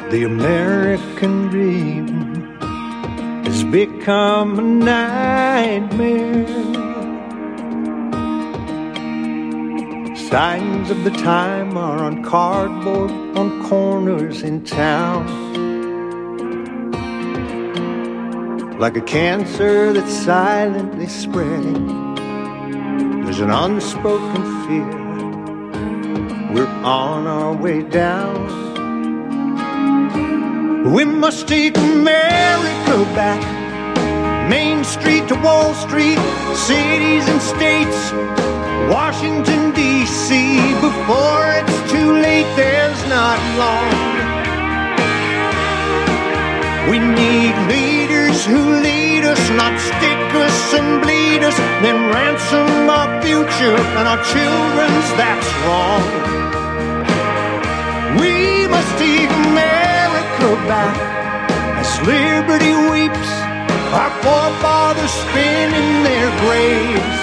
The American dream has become a nightmare. Signs of the time are on cardboard on corners in town. Like a cancer that's silently spreading, there's an unspoken fear. We're on our way down. We must take America back. Main Street to Wall Street, cities and states, Washington, D.C. Before it's too late, there's not long. We need leaders who lead us, not stick us and bleed us, then ransom our future and our children's, that's wrong. We must take America back as liberty weeps, our forefathers spin in their graves.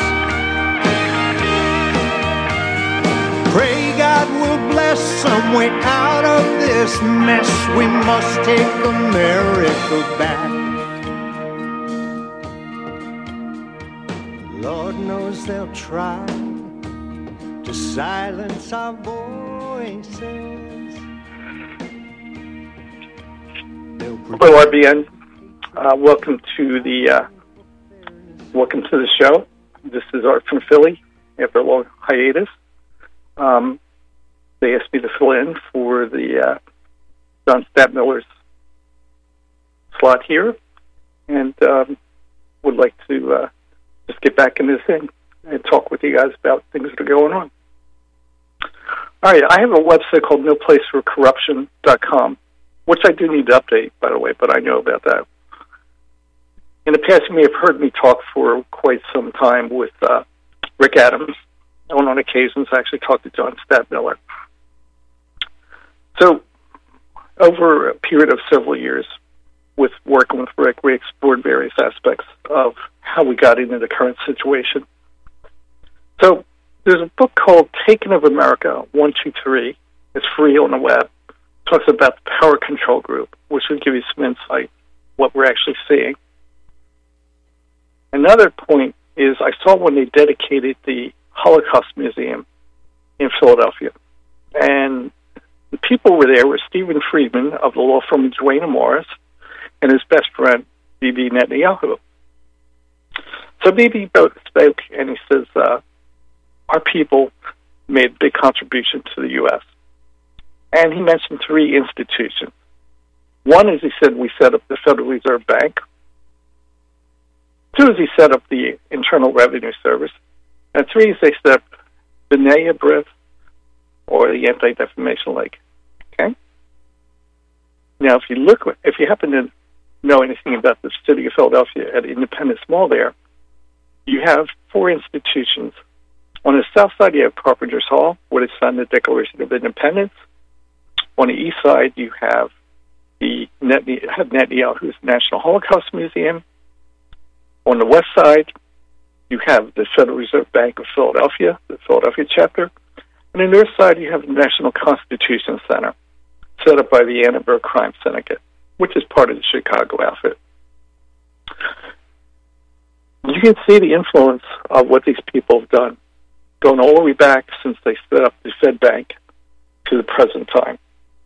Pray God will bless some way out of this mess. We must take America back. Lord knows they'll try to silence our voices. Hello, RBN. Welcome to the show. This is Art from Philly after a long hiatus. They asked me to fill in for the John Stadtmiller's slot here, and would like to just get back into this thing and talk with you guys about things that are going on. All right, I have a website called NoPlaceForCorruption.com, which I do need to update, by the way, but I know about that. In the past, you may have heard me talk for quite some time with Rick Adams, and on occasions I actually talked to John Stadtmiller. So, over a period of several years, with working with Rick, we explored various aspects of how we got into the current situation. So, there's a book called Taking of America, 123. It's free on the web. It talks about the power control group, which will give you some insight what we're actually seeing. Another point is I saw when they dedicated the Holocaust Museum in Philadelphia. And the people were there were Stephen Friedman of the law firm Duane Morris and his best friend, Bibi Netanyahu. So Bibi spoke and he says, our people made a big contribution to the U.S. And he mentioned three institutions. One is, he said, we set up the Federal Reserve Bank. Two is he set up the Internal Revenue Service. And three is they set up the B'nai or the Anti-Defamation League. Okay? Now, if you happen to know anything about the city of Philadelphia at Independence Mall there, you have four institutions. On the south side, you have Carpenter's Hall, where they signed the Declaration of Independence. On the east side, you have the Netanyahu's National Holocaust Museum. On the west side, you have the Federal Reserve Bank of Philadelphia, the Philadelphia chapter. And on the north side, you have the National Constitution Center, set up by the Annenberg Crime Syndicate, which is part of the Chicago outfit. You can see the influence of what these people have done, going all the way back since they set up the Fed Bank to the present time.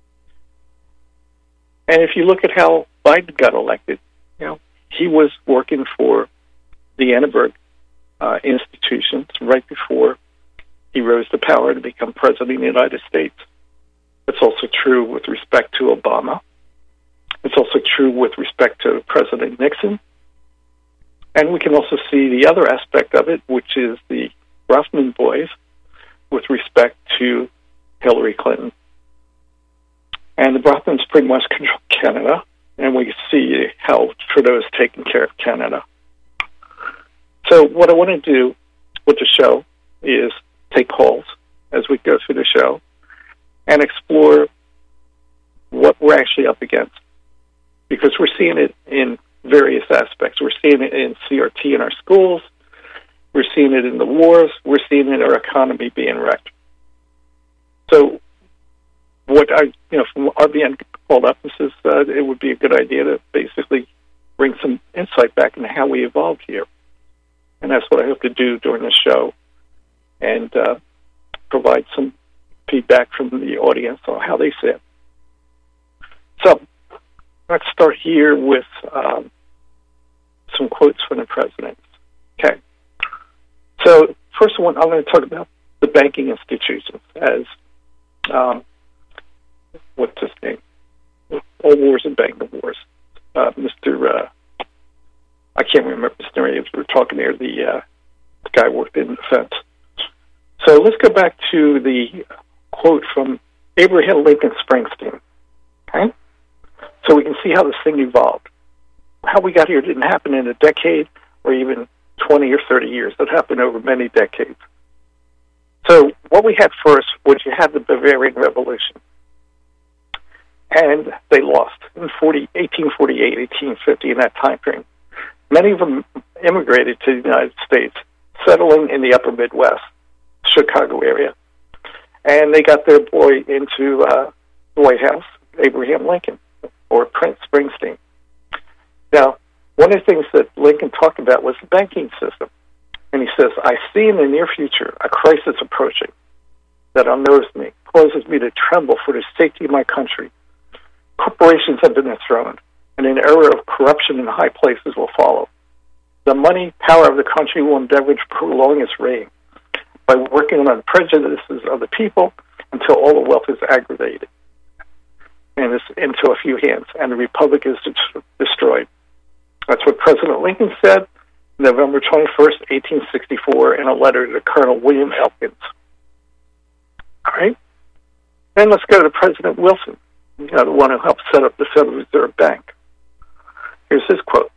And if you look at how Biden got elected, he was working for the Annenberg institutions right before he rose to power to become president of the United States. It's also true with respect to Obama. It's also true with respect to President Nixon. And we can also see the other aspect of it, which is the Rothman boys with respect to Hillary Clinton. And the Rothmans pretty much control Canada, and we see how Trudeau is taking care of Canada. So what I want to do with the show is take calls as we go through the show and explore what we're actually up against. Because we're seeing it in various aspects. We're seeing it in CRT in our schools. We're seeing it in the wars. We're seeing it in our economy being wrecked. So what from RBN called up and says it would be a good idea to basically bring some insight back into how we evolved here. And that's what I hope to do during the show, and provide some feedback from the audience on how they see it. So let's start here with some quotes from the president. Okay. So first one, I'm going to talk about the banking institutions as, what's his name? All wars and banking wars. Mr. I can't remember his name. We were talking there, the guy worked in defense. So let's go back to the quote from Abraham Lincoln Springsteen. Okay? So we can see how this thing evolved. How we got here didn't happen in a decade or even 20 or 30 years. It happened over many decades. So what we had first was you had the Bavarian Revolution. And they lost in 1848, 1850, in that time frame. Many of them immigrated to the United States, settling in the upper Midwest, Chicago area. And they got their boy into the White House, Abraham Lincoln, or Prince Springsteen. Now, one of the things that Lincoln talked about was the banking system. And he says, I see in the near future a crisis approaching that unnerves me, causes me to tremble for the safety of my country. Corporations have been enthroned, and an era of corruption in high places will follow. The money power of the country will endeavor to prolong its reign by working on the prejudices of the people until all the wealth is aggregated and is into a few hands, and the republic is destroyed. That's what President Lincoln said November 21st, 1864, in a letter to Colonel William Elkins. All right? Then let's go to President Wilson, the one who helped set up the Federal Reserve Bank. Here's his quote.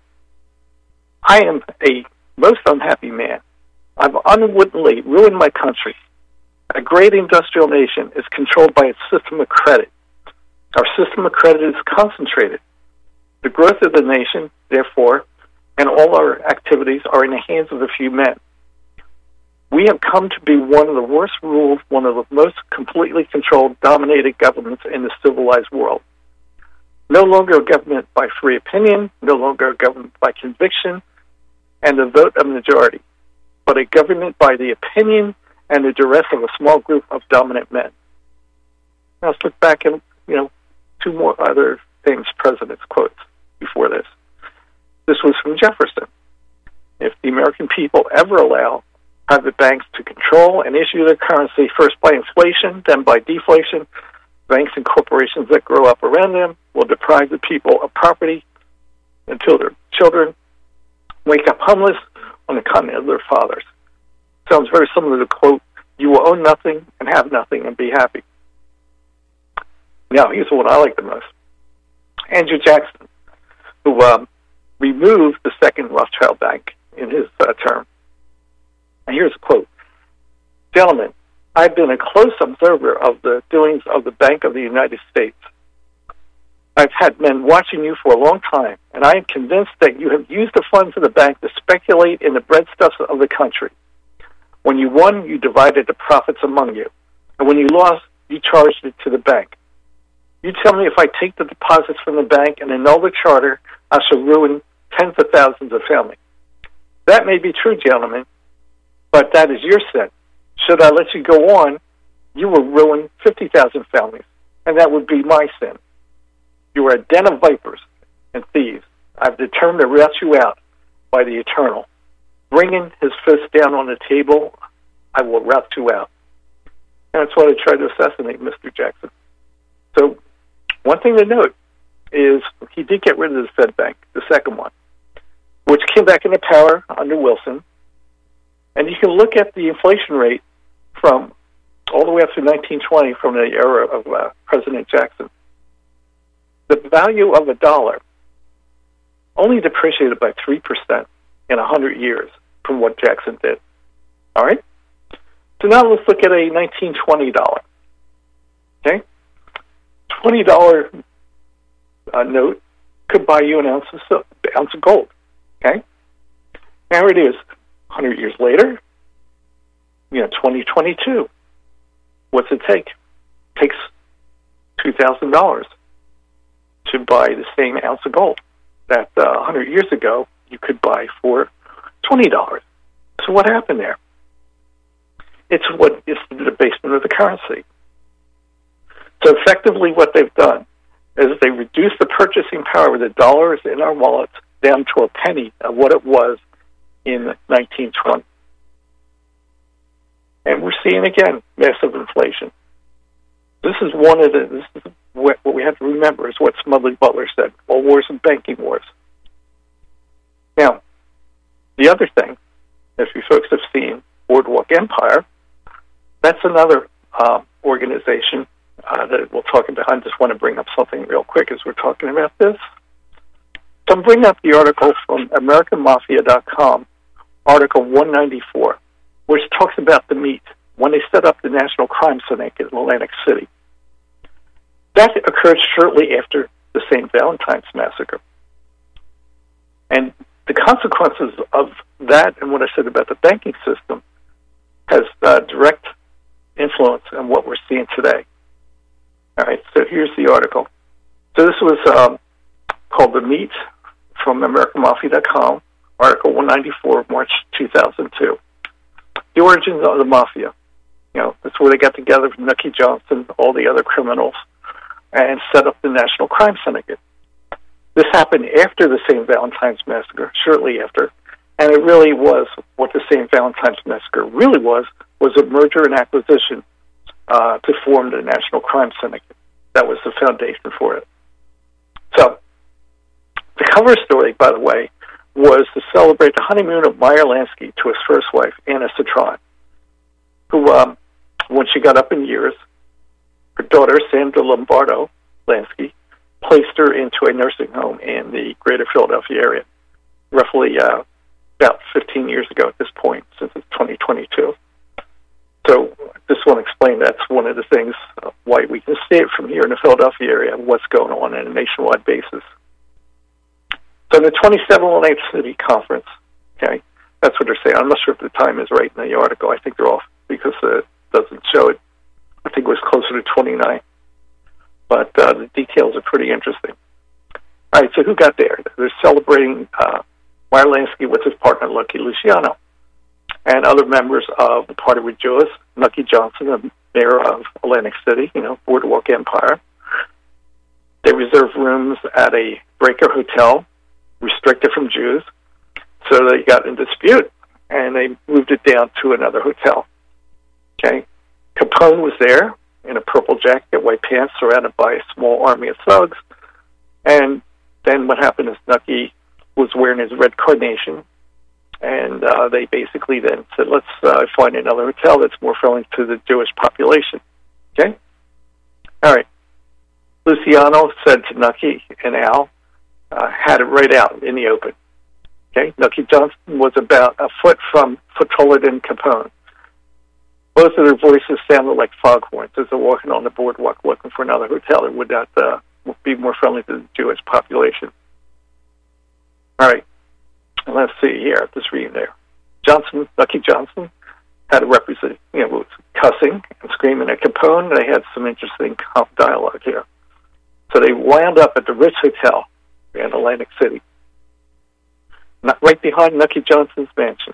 I am a most unhappy man. I've unwittingly ruined my country. A great industrial nation is controlled by its system of credit. Our system of credit is concentrated. The growth of the nation, therefore, and all our activities are in the hands of a few men. We have come to be one of the worst ruled, one of the most completely controlled, dominated governments in the civilized world. No longer a government by free opinion, no longer a government by conviction and the vote of the majority, but a government by the opinion and the duress of a small group of dominant men. Now let's look back at, two more other things presidents quotes before this. This was from Jefferson. If the American people ever allow private banks to control and issue their currency first by inflation, then by deflation, banks and corporations that grow up around them will deprive the people of property until their children wake up homeless on the continent of their fathers. Sounds very similar to the quote, you will own nothing and have nothing and be happy. Now, here's the one I like the most. Andrew Jackson, who removed the second Rothschild Bank in his term. And here's a quote. Gentlemen, I've been a close observer of the doings of the Bank of the United States. I've had men watching you for a long time, and I am convinced that you have used the funds of the bank to speculate in the breadstuffs of the country. When you won, you divided the profits among you. And when you lost, you charged it to the bank. You tell me if I take the deposits from the bank and annul the charter, I shall ruin tens of thousands of families. That may be true, gentlemen, but that is your sin. Should I let you go on, you will ruin 50,000 families, and that would be my sin. You are a den of vipers and thieves. I've determined to rout you out by the Eternal. Bringing his fist down on the table, I will rout you out. And that's why they tried to assassinate Mr. Jackson. So, one thing to note is he did get rid of the Fed Bank, the second one, which came back into power under Wilson. And you can look at the inflation rate from all the way up to 1920 from the era of President Jackson. The value of a dollar only depreciated by 3% in 100 years from what Jackson did. All right? So now let's look at a 1920 dollar. Okay? $20 note could buy you an ounce of gold. Okay? Now it is 100 years later, 2022. What's it take? It takes $2,000 to buy the same ounce of gold that 100 years ago you could buy for $20. So what happened there? It's what is the debasement of the currency. So effectively what they've done is they reduced the purchasing power of the dollars in our wallets down to a penny of what it was in 1920. And we're seeing, again, massive inflation. This is what we have to remember is what Smedley Butler said, all wars and banking wars. Now, the other thing, if you folks have seen Boardwalk Empire, that's another organization that we'll talk about. I just want to bring up something real quick as we're talking about this. So I'm bringing up the article from AmericanMafia.com, Article 194, which talks about the meet when they set up the National Crime Syndicate in Atlantic City. That occurred shortly after the St. Valentine's Massacre. And the consequences of that and what I said about the banking system has direct influence on what we're seeing today. All right, so here's the article. So this was called The Meet from AmericanMafia.com, Article 194, March 2002. The origins of the Mafia. You know, that's where they got together with Nucky Johnson, all the other criminals, and set up the National Crime Syndicate. This happened after the St. Valentine's Massacre, shortly after, and it really was what the St. Valentine's Massacre really was a merger and acquisition to form the National Crime Syndicate. That was the foundation for it. So, the cover story, by the way, was to celebrate the honeymoon of Meyer Lansky to his first wife, Anna Citron, who, when she got up in years, her daughter, Sandra Lombardo Lansky, placed her into a nursing home in the greater Philadelphia area, roughly about 15 years ago at this point, since it's 2022. So just want to explain that's one of the things why we can see it from here in the Philadelphia area, what's going on on a nationwide basis. So the 27 Atlantic City Conference, okay, that's what they're saying. I'm not sure if the time is right in the article. I think they're off because it doesn't show it. I think it was closer to 29. But the details are pretty interesting. All right, so who got there? They're celebrating Meyer Lansky with his partner, Lucky Luciano, and other members of the Party with Jews, Nucky Johnson, the mayor of Atlantic City, Boardwalk Empire. They reserved rooms at a Breaker Hotel, restricted from Jews, so they got in dispute, and they moved it down to another hotel. Okay, Capone was there in a purple jacket, white pants, surrounded by a small army of thugs, and then what happened is Nucky was wearing his red carnation, and they basically then said, let's find another hotel that's more friendly to the Jewish population. Okay? All right. Luciano said to Nucky and Al, had it right out in the open. Okay? Nucky Johnson was about a foot taller than Capone. Both of their voices sounded like foghorns as they're walking on the boardwalk looking for another hotel that would not be more friendly to the Jewish population. All right. And let's see here, just reading there. Nucky Johnson had a represent, was cussing and screaming at Capone. They had some interesting dialogue here. So they wound up at the Ritz Hotel in Atlantic City, not right behind Nucky Johnson's mansion.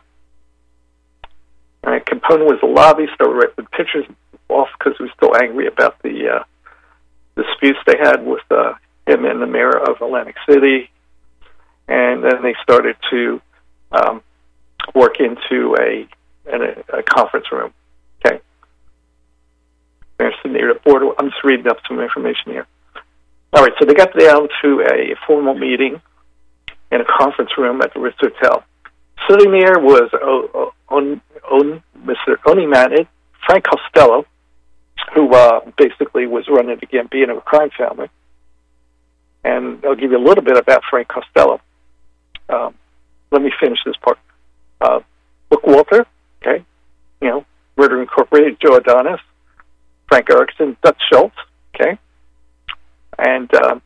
All right, Capone was the lobby, so ripping pictures off because he was still angry about the disputes they had with him and the mayor of Atlantic City. And then they started to work into a conference room. Okay. They're near the border. I'm just reading up some information here. All right, so they got down to a formal meeting in a conference room at the Ritz Hotel. Sitting there was Mr. Onimanid, Frank Costello, who basically was running the Gambino crime family. And I'll give you a little bit about Frank Costello. Let me finish this part. Book Walter, okay, Murder Incorporated, Joe Adonis, Frank Erickson, Dutch Schultz, okay, and the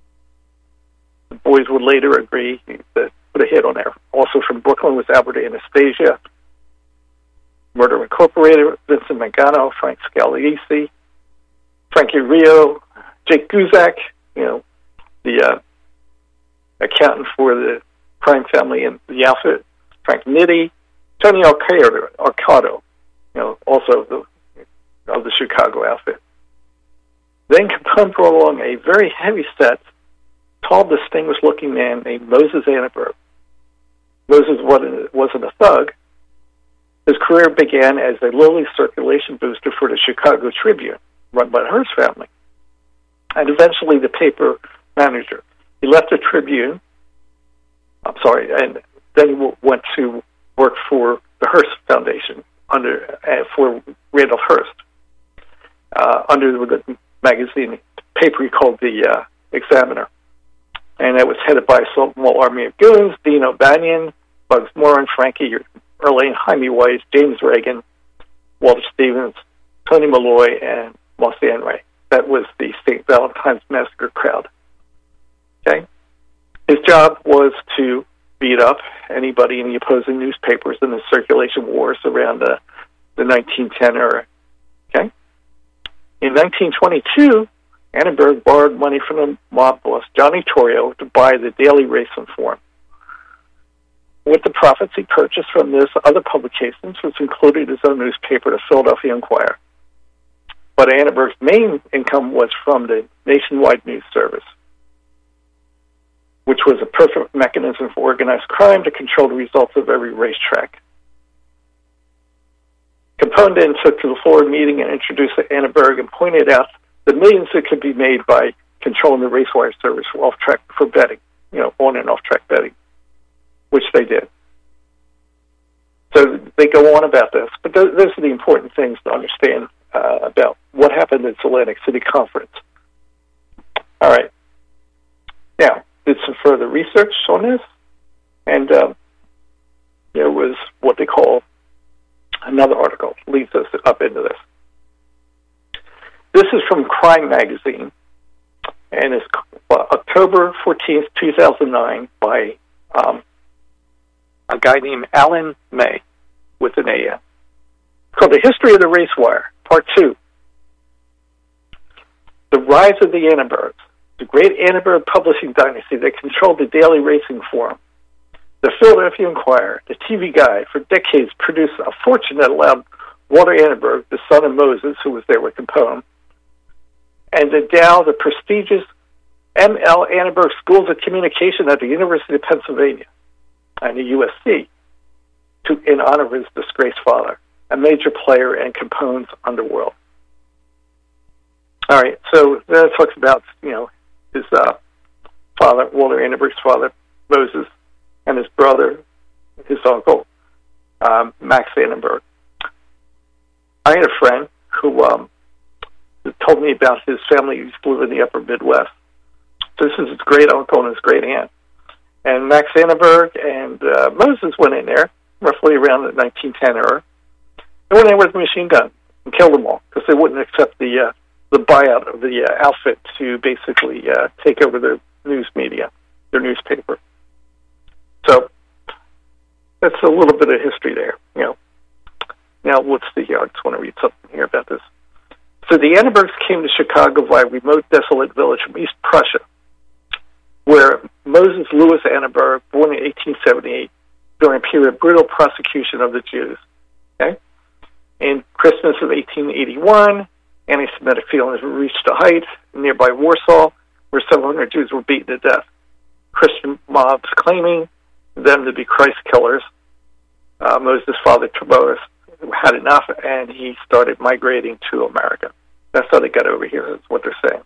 boys would later agree to put a hit on there. Also from Brooklyn was Albert Anastasia, Murder Incorporated, Vincent Mangano, Frank Scalisi, Frankie Rio, Jake Guzak, the accountant for the crime family in the outfit, Frank Nitti, Tony Arcado, also of the Chicago outfit. Then Capone brought along a very heavy-set, tall, distinguished-looking man named Moses Annenberg. Moses wasn't a thug. His career began as a lowly circulation booster for the Chicago Tribune, run by the Hearst family, and eventually the paper manager. He left the Tribune, and then he went to work for the Hearst Foundation for Randall Hearst under the magazine paper he called the Examiner, and it was headed by a small army of goons: Dean O'Banion, Bugs Moran, Frankie Erlaine, Jaime Weiss, James Reagan, Walter Stevens, Tony Malloy, and Moss Anray. That was the St. Valentine's Massacre crowd. Okay, his job was to beat up anybody in the opposing newspapers in the circulation wars around the 1910 era. Okay, in 1922, Annenberg borrowed money from the mob boss Johnny Torrio to buy the Daily Race-Inform. With the profits he purchased from this, other publications, which included his own newspaper, the Philadelphia Inquirer. But Annenberg's main income was from the Nationwide News Service, which was a perfect mechanism for organized crime to control the results of every racetrack. Capone then took to the floor meeting and introduced Annenberg and pointed out the millions that could be made by controlling the race wire service for betting, on and off track betting, which they did. So they go on about this, but those are the important things to understand about what happened at Atlantic City Conference. All right. Now, did some further research on this, and there was what they call another article leads us up into this. This is from Crime Magazine, and it's October 14th, 2009, by a guy named Alan May, with an A-N. It's called The History of the Race Wire, Part 2. The Rise of the Annenbergs, the great Annenberg publishing dynasty that controlled the Daily Racing Forum. The Philadelphia Inquirer, the TV Guide, for decades produced a fortune that allowed Walter Annenberg, the son of Moses, who was there with Capone, and endowed the prestigious M.L. Annenberg Schools of Communication at the University of Pennsylvania and the USC in honor of his disgraced father, a major player in Capone's underworld. All right, so that talks about, his father, Walter Annenberg's father, Moses, and his brother, his uncle, Max Annenberg. I had a friend who told me about his family who used to live in the upper Midwest. So this is his great uncle and his great aunt. And Max Annenberg and Moses went in there, roughly around the 1910 era. They went in with a machine gun and killed them all because they wouldn't accept the buyout of the outfit to basically take over their news media, their newspaper. So that's a little bit of history there. Now let's see here. I just want to read something here about this. So the Annenbergs came to Chicago via a remote, desolate village from East Prussia, where Moses Louis Annenberg, born in 1878, during a period of brutal persecution of the Jews. Okay? In Christmas of 1881, anti-Semitic feelings reached a height in nearby Warsaw, where several hundred Jews were beaten to death. Christian mobs claiming them to be Christ killers. Moses' father, Tiberius, had enough, and he started migrating to America. That's how they got over here, is what they're saying.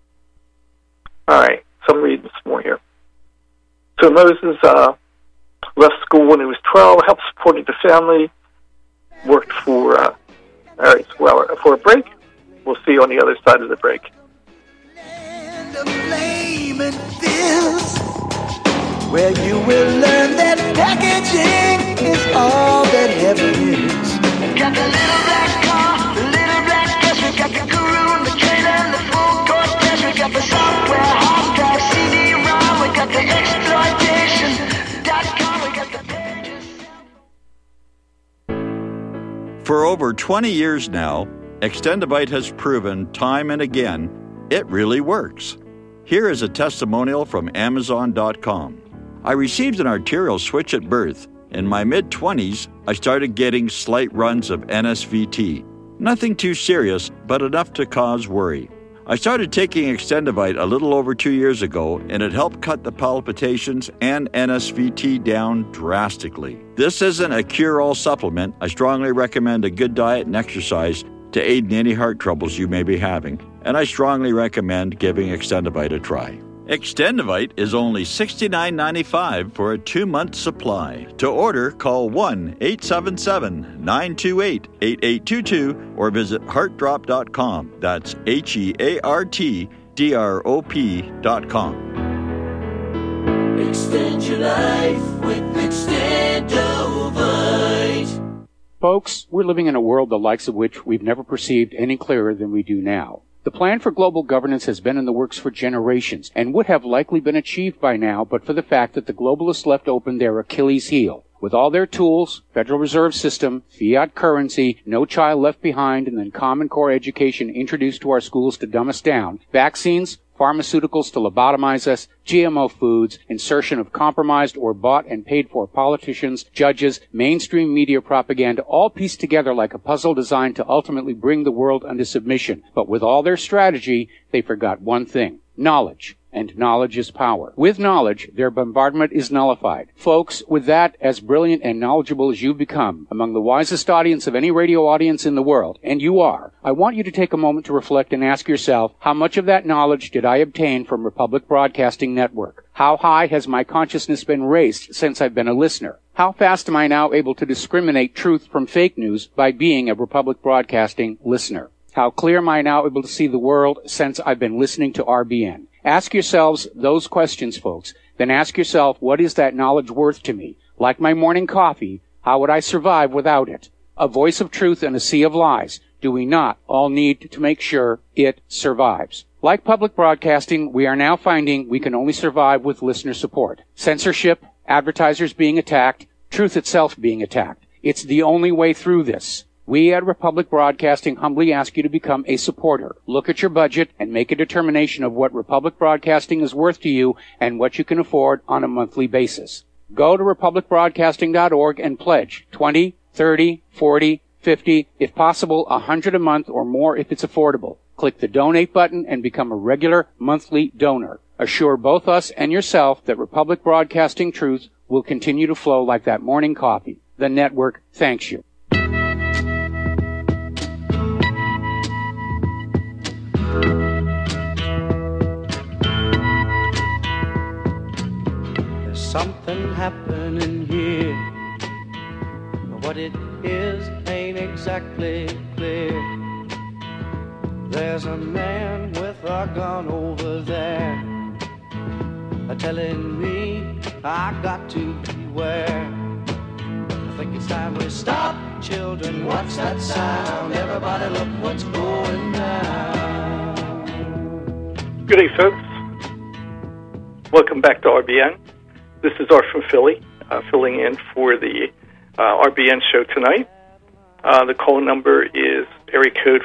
All right, so I'm reading some more here. So Moses left school when he was 12, helped support the family, worked for, all right, well, for a break. We'll see you on the other side of the break. Where you will learn that packaging is all that heaven is. Got the little black car, the little black dress, we got the guru, the trailer, and the full course test. We got the software, hard drive, CD-ROM, we got the exploitation.com, we got the pages. For over 20 years now, Extendabyte has proven time and again It really works. Here is a testimonial from Amazon.com. I received an arterial switch at birth. In my mid-20s, I started getting slight runs of NSVT. Nothing too serious, but enough to cause worry. I started taking Extendivite a little over 2 years ago, and it helped cut the palpitations and NSVT down drastically. This isn't a cure-all supplement. I strongly recommend a good diet and exercise to aid in any heart troubles you may be having, and I strongly recommend giving Extendivite a try. Extendivite is only $69.95 for a 2-month supply. To order, call 1-877-928-8822 or visit heartdrop.com. That's HEARTDROP.com. Extend your life with Extendovite. Folks, we're living in a world the likes of which we've never perceived any clearer than we do now. The plan for global governance has been in the works for generations and would have likely been achieved by now but for the fact that the globalists left open their Achilles heel. With all their tools, Federal Reserve System, fiat currency, no child left behind, and then Common Core education introduced to our schools to dumb us down, vaccines, pharmaceuticals to lobotomize us, GMO foods, insertion of compromised or bought and paid for politicians, judges, mainstream media propaganda, all pieced together like a puzzle designed to ultimately bring the world under submission. But with all their strategy, they forgot one thing: knowledge. And knowledge is power. With knowledge, their bombardment is nullified. Folks, with that, as brilliant and knowledgeable as you've become, among the wisest audience of any radio audience in the world, and you are, I want you to take a moment to reflect and ask yourself, how much of that knowledge did I obtain from Republic Broadcasting Network? How high has my consciousness been raised since I've been a listener? How fast am I now able to discriminate truth from fake news by being a Republic Broadcasting listener? How clear am I now able to see the world since I've been listening to RBN? Ask yourselves those questions, folks. Then ask yourself, what is that knowledge worth to me? Like my morning coffee, how would I survive without it? A voice of truth in a sea of lies. Do we not all need to make sure it survives? Like public broadcasting, we are now finding we can only survive with listener support. Censorship, advertisers being attacked, truth itself being attacked. It's the only way through this. We at Republic Broadcasting humbly ask you to become a supporter. Look at your budget and make a determination of what Republic Broadcasting is worth to you and what you can afford on a monthly basis. Go to republicbroadcasting.org and pledge $20, $30, $40, $50, if possible, $100 a month or more if it's affordable. Click the donate button and become a regular monthly donor. Assure both us and yourself that Republic Broadcasting truth will continue to flow like that morning coffee. The network thanks you. Something happening here. What it is ain't exactly clear. There's a man with a gun over there, telling me I got to beware. I think it's time we stop, children. What's that sound? Everybody look what's going down. Good day, folks. Welcome back to RBN. This is Art from Philly, filling in for the RBN show tonight. The call number is area code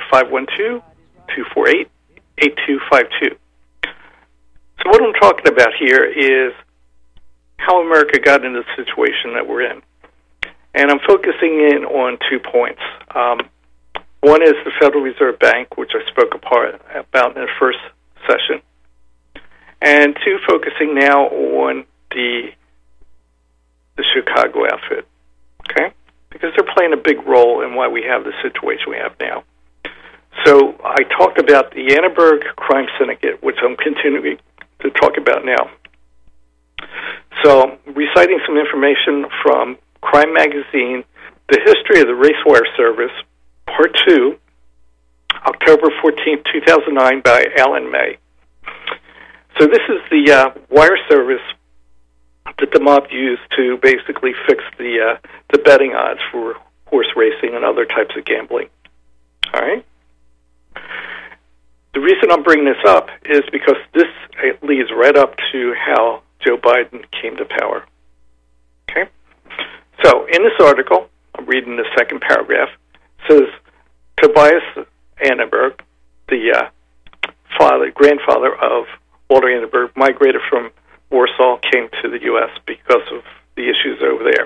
512-248-8252. So what I'm talking about here is how America got into the situation that we're in. And I'm focusing in on 2 points. One is the Federal Reserve Bank, which I spoke about in the first session. And 2, focusing now on the Chicago outfit, okay? Because they're playing a big role in why we have the situation we have now. So I talked about the Annenberg Crime Syndicate, which I'm continuing to talk about now. So reciting some information from Crime Magazine, The History of the Racewire Service, Part 2, October 14, 2009, by Alan May. So this is the wire service that the mob used to basically fix the betting odds for horse racing and other types of gambling. All right? The reason I'm bringing this up is because this leads right up to how Joe Biden came to power. Okay? So in this article, I'm reading the second paragraph, says Tobias Annenberg, the grandfather of Walter Annenberg, migrated from Warsaw, came to the U.S. because of the issues over there.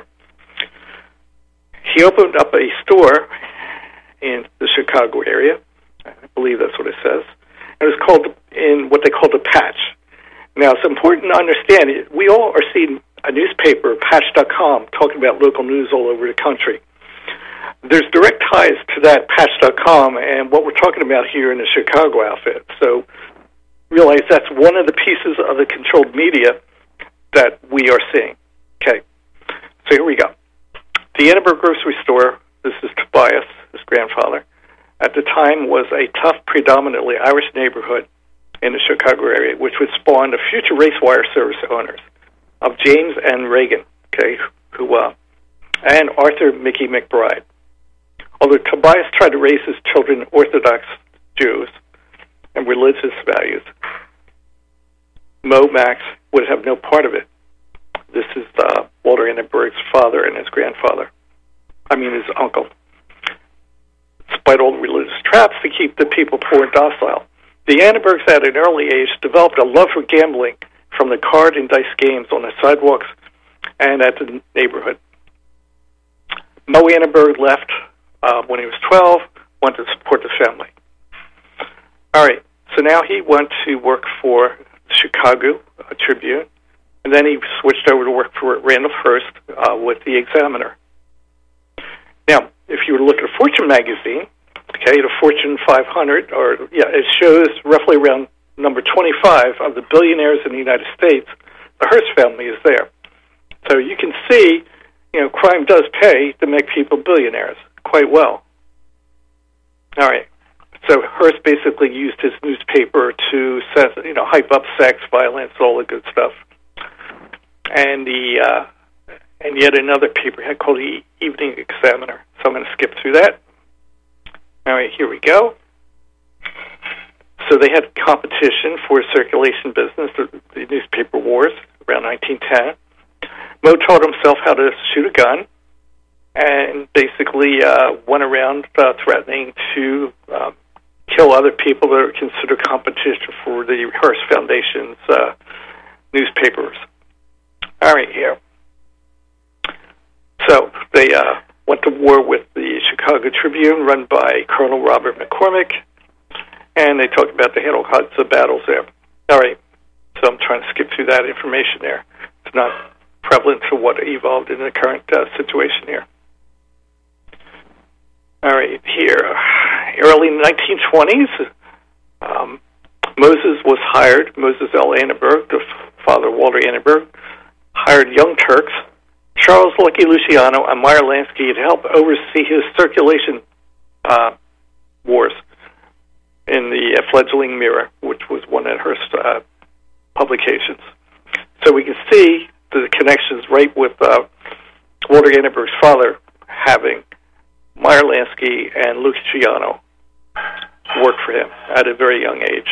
He opened up a store in the Chicago area. I believe that's what it says. It was called in what they called a patch. Now, it's important to understand, we all are seeing a newspaper, Patch.com, talking about local news all over the country. There's direct ties to that Patch.com and what we're talking about here in the Chicago outfit. So realize that's one of the pieces of the controlled media that we are seeing. Okay, so here we go. The Annenberg grocery store, this is Tobias, his grandfather, at the time was a tough, predominantly Irish neighborhood in the Chicago area, which would spawn the future race wire service owners of James and Reagan, okay, and Arthur Mickey McBride. Although Tobias tried to raise his children Orthodox Jews and religious values, Mo Max would have no part of it. This is Walter Annenberg's father and his his uncle. Despite all the religious traps to keep the people poor and docile, the Annenbergs at an early age developed a love for gambling from the card and dice games on the sidewalks and at the neighborhood. Mo Annenberg left when he was 12, wanted to support the family. All right, so now he went to work for the Chicago Tribune, and then he switched over to work for Randolph Hearst with the Examiner. Now, if you were to look at Fortune magazine, okay, the Fortune 500, it shows roughly around number 25 of the billionaires in the United States. The Hearst family is there. So you can see, crime does pay to make people billionaires quite well. All right. So Hearst basically used his newspaper to, hype up sex, violence, all the good stuff. And yet another paper had called the Evening Examiner. So I'm going to skip through that. All right, here we go. So they had competition for circulation business, the newspaper wars, around 1910. Mo taught himself how to shoot a gun and basically went around threatening to kill other people that are considered competition for the Hearst Foundation's newspapers. All right, here. So they went to war with the Chicago Tribune, run by Colonel Robert McCormick, and they talked about they had all kinds of battles there. All right, so I'm trying to skip through that information there. It's not prevalent to what evolved in the current situation here. All right, here, early 1920s, Moses L. Annenberg, the father of Walter Annenberg, hired Young Turks, Charles Lucky Luciano, and Meyer Lansky to help oversee his circulation wars in the fledgling Mirror, which was one of Hearst's publications. So we can see the connections right with Walter Annenberg's father having Meyer Lansky and Luciano work for him at a very young age.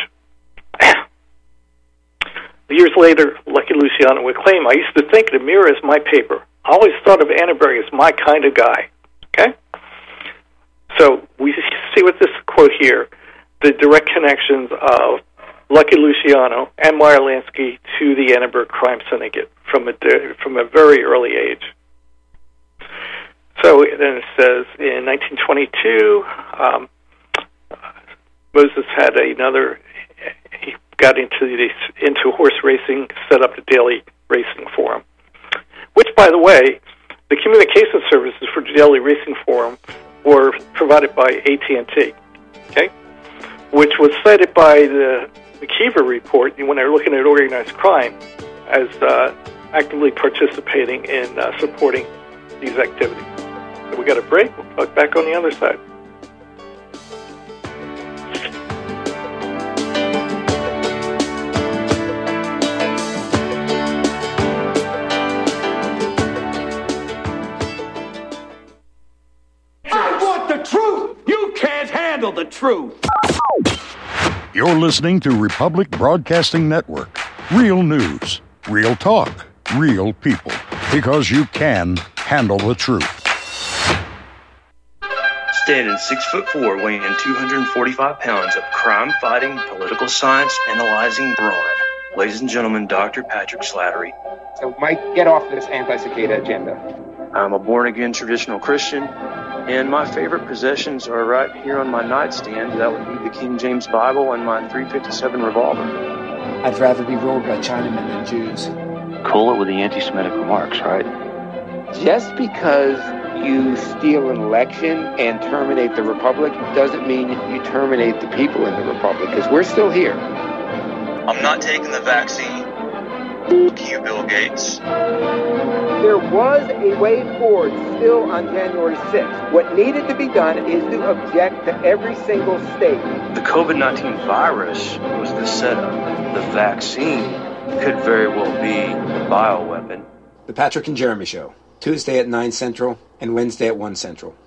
Years later, Lucky Luciano would claim, I used to think the Mirror is my paper. I always thought of Annenberg as my kind of guy. Okay? So we see with this quote here, the direct connections of Lucky Luciano and Meyer Lansky to the Annenberg crime syndicate from a very early age. So then it says, in 1922, Moses had he got into horse racing, set up the Daily Racing Forum, which, by the way, the communication services for the Daily Racing Forum were provided by AT&T, okay, which was cited by the McKeever report when they were looking at organized crime as actively participating in supporting these activities. So we got a break. We'll talk back on the other side. The truth. You're listening to Republic Broadcasting Network. Real news, real talk, real people. Because you can handle the truth. Standing 6'4", weighing 245 pounds of crime-fighting, political science analyzing brawn. Ladies and gentlemen, Dr. Patrick Slattery. So, Mike, get off this anti-cicada agenda. I'm a born-again traditional Christian, and my favorite possessions are right here on my nightstand. That would be the King James Bible and my .357 revolver. I'd rather be ruled by Chinamen than Jews. Cool it with the anti-Semitic remarks, right? Just because you steal an election and terminate the Republic doesn't mean you terminate the people in the Republic, because we're still here. I'm not taking the vaccine. Fuck you, Bill Gates. There was a way forward still on January 6th. What needed to be done is to object to every single state. The COVID-19 virus was the setup. The vaccine could very well be the bioweapon. The Patrick and Jeremy Show, Tuesday at 9 Central and Wednesday at 1 Central.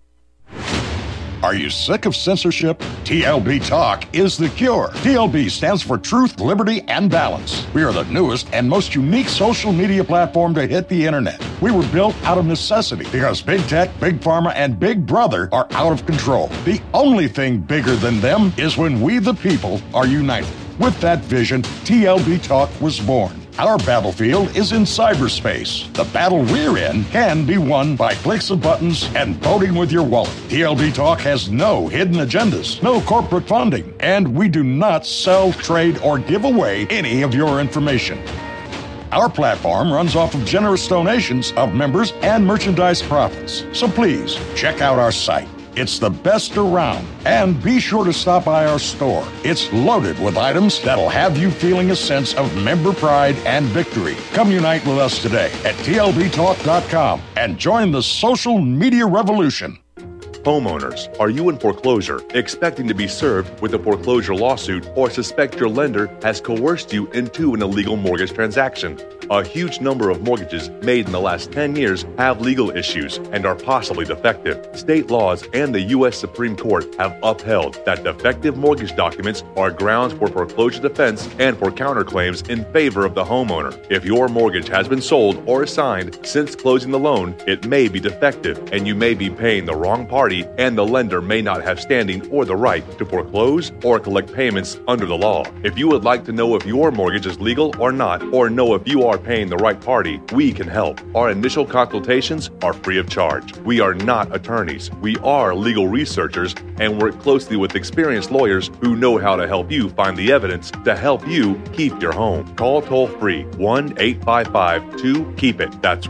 Are you sick of censorship? TLB Talk is the cure. TLB stands for Truth, Liberty, and Balance. We are the newest and most unique social media platform to hit the internet. We were built out of necessity because Big Tech, Big Pharma, and Big Brother are out of control. The only thing bigger than them is when we, the people, are united. With that vision, TLB Talk was born. Our battlefield is in cyberspace. The battle we're in can be won by clicks of buttons and voting with your wallet. TLB Talk has no hidden agendas, no corporate funding, and we do not sell, trade, or give away any of your information. Our platform runs off of generous donations of members and merchandise profits. So please, check out our site. It's the best around. And be sure to stop by our store. It's loaded with items that'll have you feeling a sense of member pride and victory. Come unite with us today at TLBTalk.com and join the social media revolution. Homeowners, are you in foreclosure, expecting to be served with a foreclosure lawsuit, or suspect your lender has coerced you into an illegal mortgage transaction? A huge number of mortgages made in the last 10 years have legal issues and are possibly defective. State laws and the U.S. Supreme Court have upheld that defective mortgage documents are grounds for foreclosure defense and for counterclaims in favor of the homeowner. If your mortgage has been sold or assigned since closing the loan, it may be defective and you may be paying the wrong party, and the lender may not have standing or the right to foreclose or collect payments under the law. If you would like to know if your mortgage is legal or not, or know if you are paying the right party, we can help. Our initial consultations are free of charge. We are not attorneys. We are legal researchers and work closely with experienced lawyers who know how to help you find the evidence to help you keep your home. Call toll-free 1-855-2-KEEP-IT. That's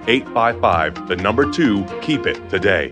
1-855-2-KEEP-IT today.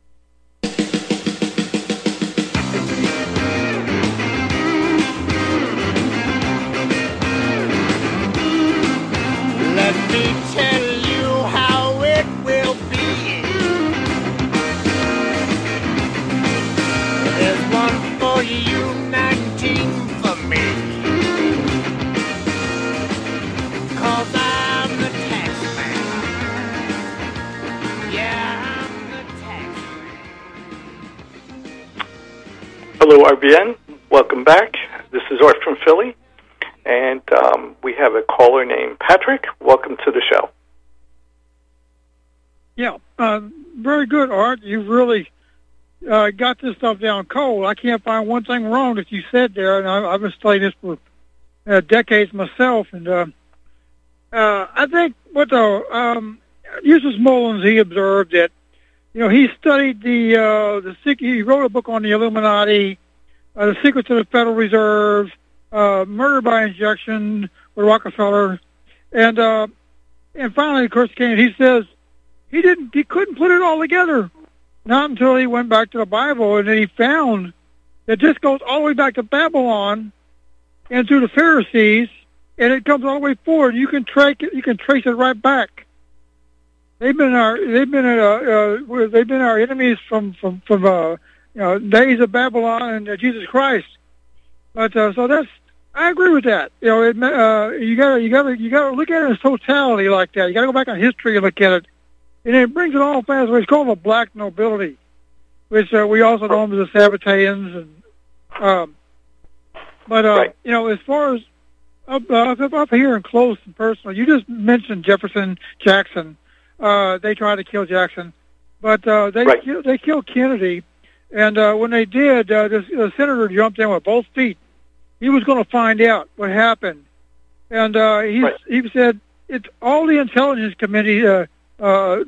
Hello, RBN. Welcome back. This is Art from Philly, and we have a caller named Patrick. Welcome to the show. Yeah, very good, Art. You've really got this stuff down cold. I can't find one thing wrong that you said there, and I've been studying this for decades myself. And I think what Eustace Mullins, he observed that, you know, he studied he wrote a book on the Illuminati, the secrets of the Federal Reserve, murder by injection with Rockefeller, and finally, of course, he says he couldn't put it all together, not until he went back to the Bible, and then he found that this goes all the way back to Babylon and through the Pharisees, and it comes all the way forward. You can trace it right back. They've been our enemies from days of Babylon and Jesus Christ. But so I agree with that. You know, you gotta look at it in totality like that. You gotta go back on history and look at it, and it brings it all fast. It's called the black nobility, which we also know them as the Sabbatarians. And right. You know, as far as up here and close and personal, you just mentioned Jefferson, Jackson. They tried to kill Jackson. But they killed Kennedy, and when they did, the senator jumped in with both feet. He was going to find out what happened, and he said it's all the intelligence committee, all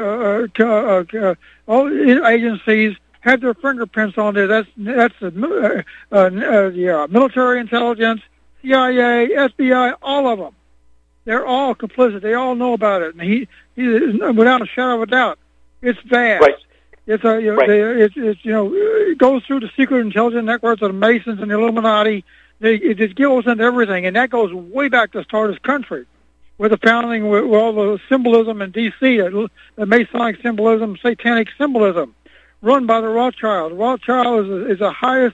the agencies have their fingerprints on there. That's the military intelligence, CIA, FBI, all of them. They're all complicit. They all know about it, and he without a shadow of a doubt, it's vast. Right. It's it goes through the secret intelligence networks of the Masons and the Illuminati. It just goes into everything, and that goes way back to start this country, with the founding, with all the symbolism in D.C., the Masonic symbolism, satanic symbolism, run by the Rothschild. Rothschild is the highest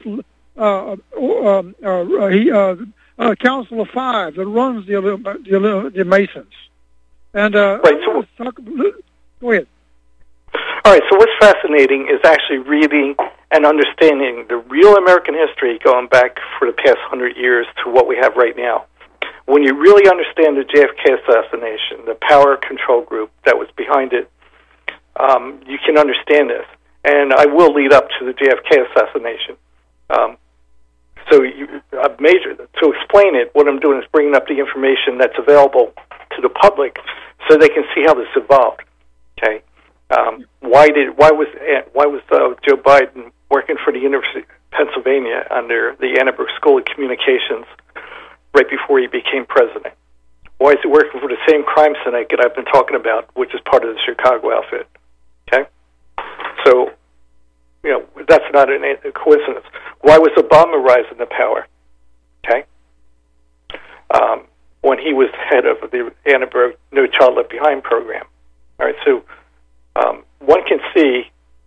Council of Five that runs the Masons. And go ahead. All right, so what's fascinating is actually reading and understanding the real American history going back for the past 100 years to what we have right now. When you really understand the JFK assassination, the power control group that was behind it, you can understand this. And I will lead up to the JFK assassination. To explain it, what I'm doing is bringing up the information that's available to the public so they can see how this evolved. Okay. Why was Joe Biden working for the University of Pennsylvania under the Annenberg School of Communications right before he became president? Why is he working for the same crime syndicate I've been talking about, which is part of the Chicago outfit? Okay, so that's not a coincidence. Why was Obama rising to power? Okay, when he was head of the Annenberg No Child Left Behind program. All right, so one can see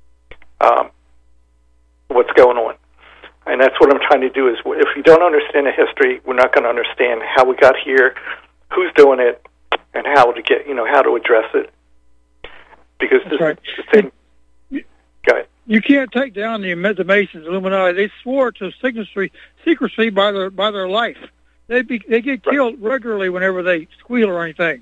what's going on. And that's what I'm trying to do is, if you don't understand the history, we're not going to understand how we got here, who's doing it, and how to get, how to address it. Because this is the same. Go ahead. You can't take down the Masons, Illuminati. They swore to secrecy by their life. They get killed regularly whenever they squeal or anything.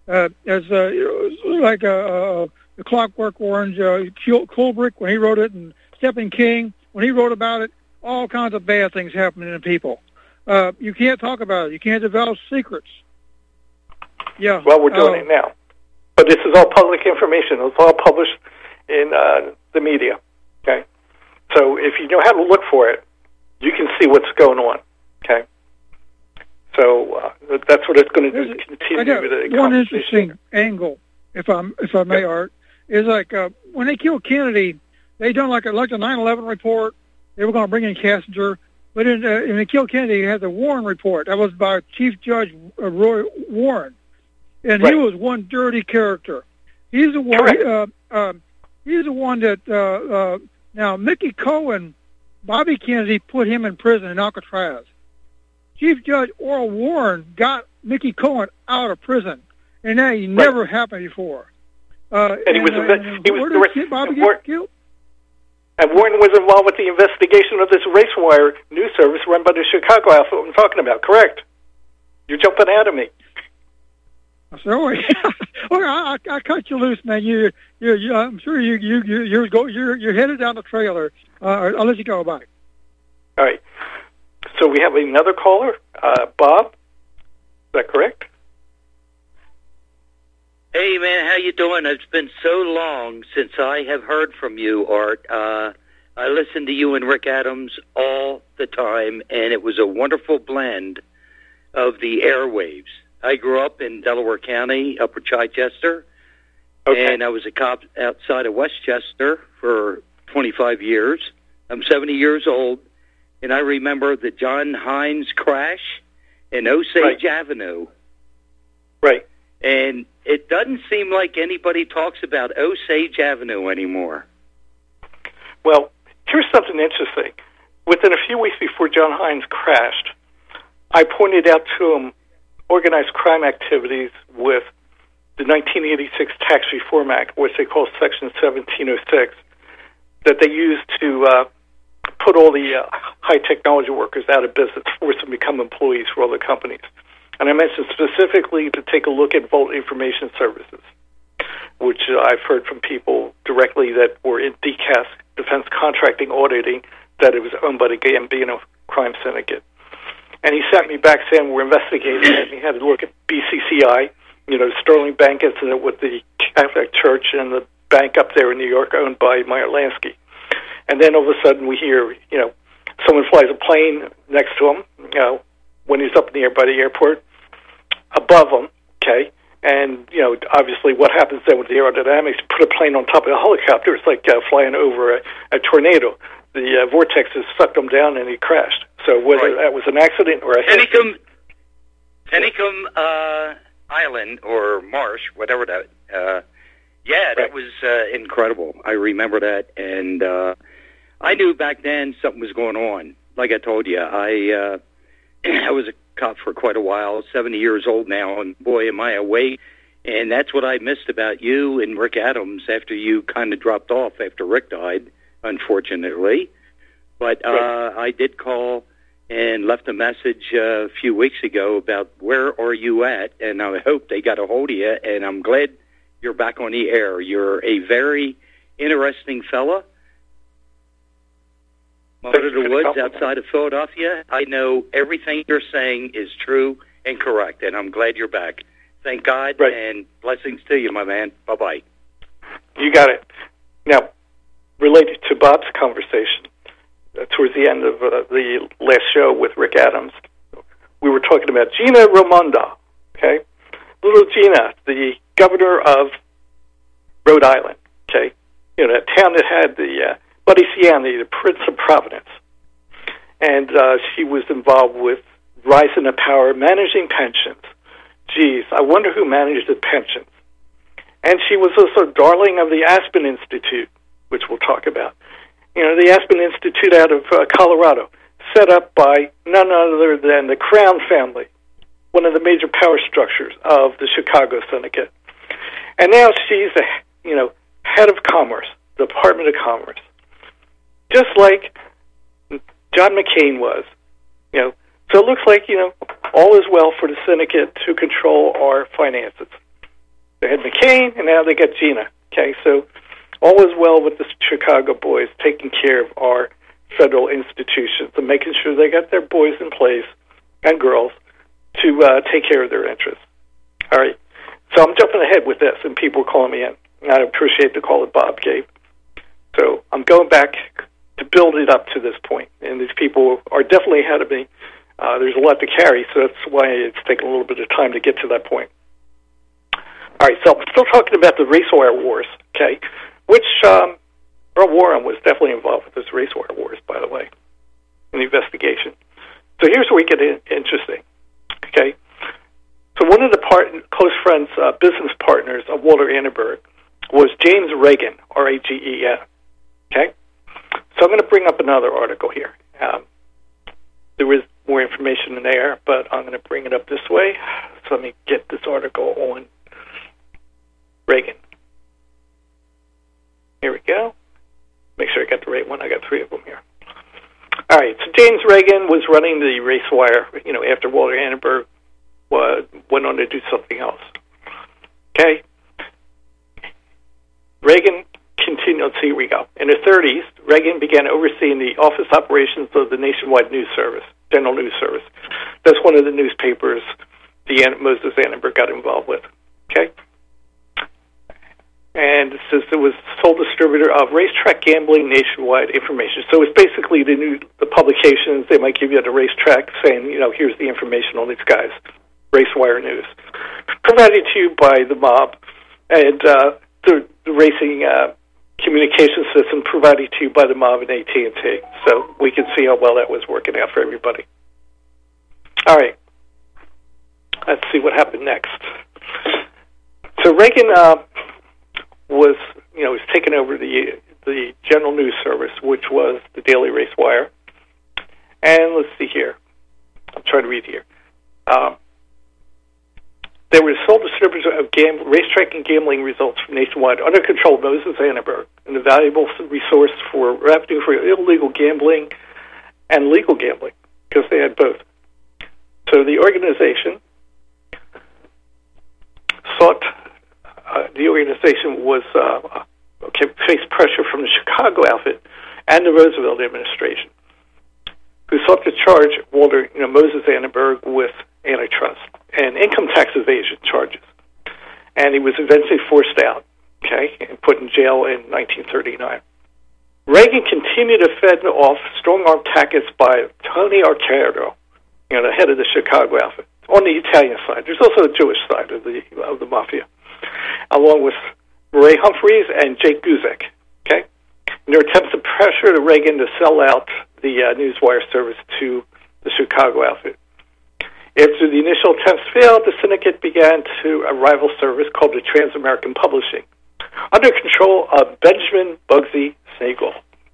The Clockwork Orange, Kubrick when he wrote it, and Stephen King when he wrote about it. All kinds of bad things happening to people. You can't talk about it. You can't develop secrets. Yeah. Well, we're doing it now. But this is all public information. It's all published in the media. Okay? So if you know how to look for it, you can see what's going on. Okay? So that's what it's going to do. Continue with the one interesting angle, if I may, Art, is like when they killed Kennedy, they done like the 9/11 report. They were going to bring in Kissinger, but in they killed Kennedy, you had the Warren report. That was by Chief Judge Roy Warren, and he was one dirty character. He's the one. He's the one that now Mickey Cohen, Bobby Kennedy put him in prison in Alcatraz. Chief Judge Earl Warren got Mickey Cohen out of prison, and that never happened before. And he was where did Bobby get killed? And Warren was involved with the investigation of this RaceWire news service run by the Chicago outfit I'm talking about, correct? You're jumping out of me. Sorry. I cut you loose, man. I'm sure you're headed down the trailer. I'll let you go. Bye. All right. So we have another caller, Bob. Is that correct? Hey, man, how you doing? It's been so long since I have heard from you, Art. I listen to you and Rick Adams all the time, and it was a wonderful blend of the airwaves. I grew up in Delaware County, Upper Chichester, and I was a cop outside of Westchester for 25 years. I'm 70 years old, and I remember the John Hines crash in Osage Avenue. Right. And it doesn't seem like anybody talks about Osage Avenue anymore. Well, here's something interesting. Within a few weeks before John Hines crashed, I pointed out to him organized crime activities with the 1986 Tax Reform Act, which they call Section 1706, that they used to put all the high technology workers out of business, force them to become employees for other companies. And I mentioned specifically to take a look at Volt Information Services, which I've heard from people directly that were in DCAS, Defense Contracting Auditing, that it was owned by the Gambino crime syndicate. And he sent me back saying we're investigating it, and he had to look at BCCI, Sterling Bank incident with the Catholic Church and the bank up there in New York owned by Meyer Lansky. And then all of a sudden we hear, someone flies a plane next to him, when he's up in the air by the airport, above him, okay? And, obviously what happens then with the aerodynamics, put a plane on top of a helicopter, it's like flying over a tornado. The vortex has sucked him down and he crashed. So whether that was an accident or a hit... Hennicum Island or Marsh, whatever that... that was incredible. I remember that, and I knew back then something was going on. Like I told you, I was a cop for quite a while, 70 years old now, and boy, am I awake. And that's what I missed about you and Rick Adams after you kind of dropped off after Rick died, unfortunately. But I did call and left a message a few weeks ago about where are you at, and I hope they got a hold of you, and I'm glad you're back on the air. You're a very interesting fella. Out of the woods outside of Philadelphia. I know everything you're saying is true and correct, and I'm glad you're back. Thank God, and blessings to you, my man. Bye-bye. You got it. Now, related to Bob's conversation, towards the end of the last show with Rick Adams, we were talking about Gina Raimondo, okay? Little Gina, the governor of Rhode Island, okay? That town that had the Buddy Ciani, the Prince of Providence. And she was involved with rising to power, managing pensions. Geez, I wonder who managed the pensions. And she was also darling of the Aspen Institute, which we'll talk about. The Aspen Institute out of Colorado, set up by none other than the Crown family, one of the major power structures of the Chicago Syndicate. And now she's the, head of Commerce, Department of Commerce, just like John McCain was. So it looks like, all is well for the syndicate to control our finances. They had McCain, and now they got Gina. Okay, so all is well with the Chicago boys taking care of our federal institutions and making sure they got their boys in place and girls to take care of their interests. All right, so I'm jumping ahead with this, and people are calling me in. I appreciate the call that Bob gave. So I'm going back to build it up to this point, and these people are definitely ahead of me. There's a lot to carry, so that's why it's taken a little bit of time to get to that point. All right, so I'm still talking about the race wire wars, okay, which Earl Warren was definitely involved with this race wire wars, by the way, in the investigation. So here's where we get interesting, okay? So one of the close friends, business partners of Walter Annenberg was James Reagan, R-A-G-E-N, okay? So I'm going to bring up another article here. There is more information in there, but I'm going to bring it up this way. So let me get this article on Reagan. Here we go. Make sure I got the right one. I got 3 of them here. All right, so James Reagan was running the race wire, after Walter Annenberg went on to do something else. Okay? Reagan continued. Here we go. In the 30s, Reagan began overseeing the office operations of the Nationwide News Service, General News Service. That's one of the newspapers Moses Annenberg got involved with. Okay? And it says it was sole distributor of Racetrack Gambling Nationwide information. So it's basically the publications they might give you at the racetrack saying, here's the information on these guys. Racewire News. Provided to you by the mob. And the racing communication system provided to you by the mob and AT&T. So we can see how well that was working out for everybody. All right. Let's see what happened next. So Reagan was taking over the General News Service, which was the Daily Race Wire. And let's see here. I'm trying to read here. They were sole distributors of racetrack and gambling results from Nationwide under control of Moses Annenberg, and a valuable resource for revenue for illegal gambling and legal gambling, because they had both. So the organization sought the organization was faced pressure from the Chicago outfit and the Roosevelt administration, who sought to charge Walter, Moses Annenberg, with antitrust and income tax evasion charges. And he was eventually forced out, and put in jail in 1939. Reagan continued to fend off strong-arm tactics by Tony Arcaro, the head of the Chicago outfit, on the Italian side. There's also a Jewish side of the mafia, along with Ray Humphreys and Jake Guzek, in their attempts to pressure Reagan to sell out the Newswire service to the Chicago outfit. After the initial attempts failed, the syndicate began a rival service called the Trans-American Publishing, under control of Benjamin Bugsy Siegel,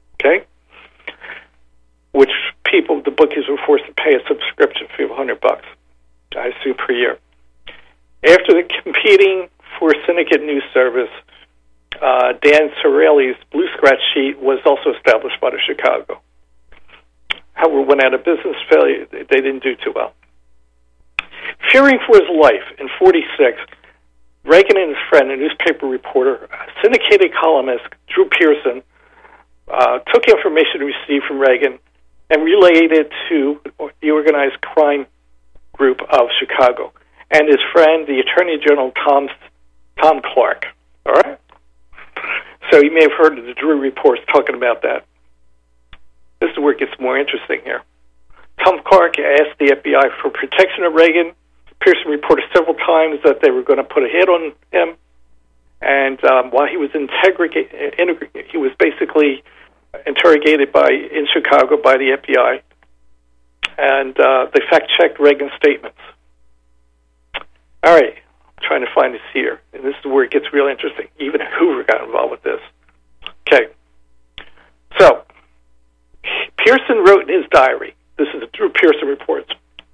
which the bookies were forced to pay a subscription fee of $100, I assume, per year. After the competing for syndicate news service, Dan Sorelli's Blue Scratch Sheet was also established by the Chicago. However, went out of business, failure, they didn't do too well. Fearing for his life, in 1946, Reagan and his friend, a newspaper reporter, syndicated columnist Drew Pearson, took information received from Reagan and relayed it to the organized crime group of Chicago and his friend, the Attorney General Tom Clark. All right? So you may have heard of the Drew reports talking about that. This is where it gets more interesting here. Tom Clark asked the FBI for protection of Reagan. Pearson reported several times that they were going to put a hit on him. And while he was he was basically interrogated in Chicago by the FBI. And they fact-checked Reagan's statements. All right, I'm trying to find this here. And this is where it gets real interesting. Even Hoover got involved with this. Okay. So, Pearson wrote in his diary, this is Drew Pearson reports,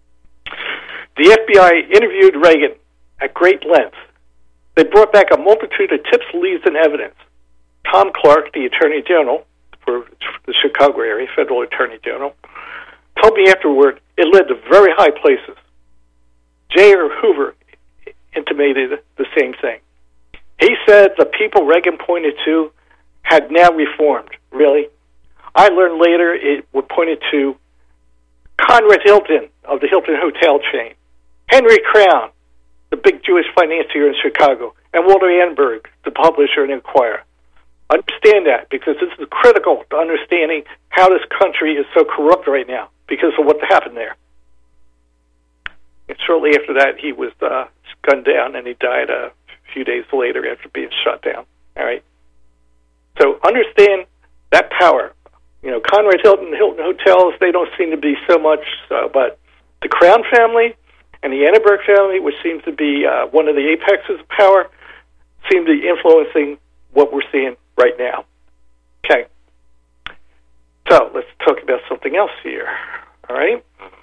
the FBI interviewed Reagan at great length. They brought back a multitude of tips, leads, and evidence. Tom Clark, the Attorney General for the Chicago area, Federal Attorney General, told me afterward it led to very high places. J. Edgar Hoover intimated the same thing. He said the people Reagan pointed to had now reformed. Really? I learned later it pointed to Conrad Hilton of the Hilton Hotel chain, Henry Crown, the big Jewish financier in Chicago, and Walter Annenberg, the publisher and Inquirer. Understand that, because this is critical to understanding how this country is so corrupt right now because of what happened there. And shortly after that, he was gunned down, and he died a few days later after being shot down. All right. So understand that power. Conrad Hilton Hotels, they don't seem to be so much, but the Crown family and the Annenberg family, which seems to be one of the apexes of power, seem to be influencing what we're seeing right now. Okay. So let's talk about something else here. All right.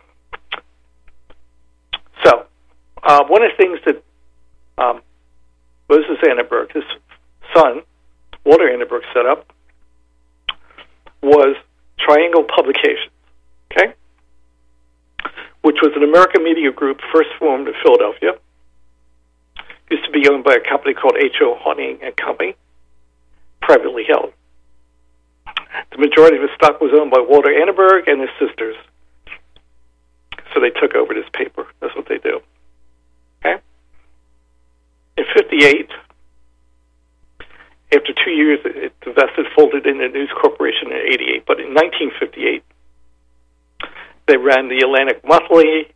So one of the things that Moses Annenberg, his son, Walter Annenberg, set up was Triangle Publications, which was an American media group first formed in Philadelphia. Used to be owned by a company called H.O. Hunting and Company, privately held. The majority of the stock was owned by Walter Annenberg and his sisters. So they took over this paper. That's what they do. Okay? In 1958, after 2 years, it divested, folded into News Corporation in 1988. But in 1958, they ran the Atlantic Monthly.